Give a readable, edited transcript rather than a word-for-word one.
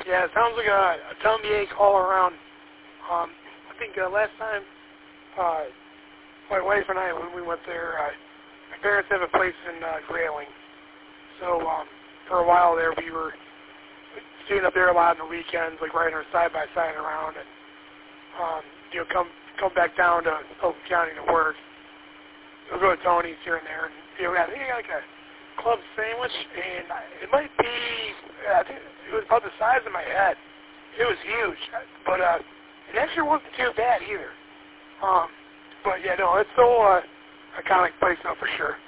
Yeah, it sounds like a Tom Yank all around. I think last time my wife and I, when we went there, my parents have a place in Grayling. So for a while there, we were staying up there a lot on the weekends, like riding our side-by-side around, and come back down to Oakland County to work. We'll go to Tony's here and there, and I think I got like a club sandwich, and it might be, I think it was about the size of my head. It was huge, but it actually wasn't too bad either. But yeah, no, it's still iconic place though for sure.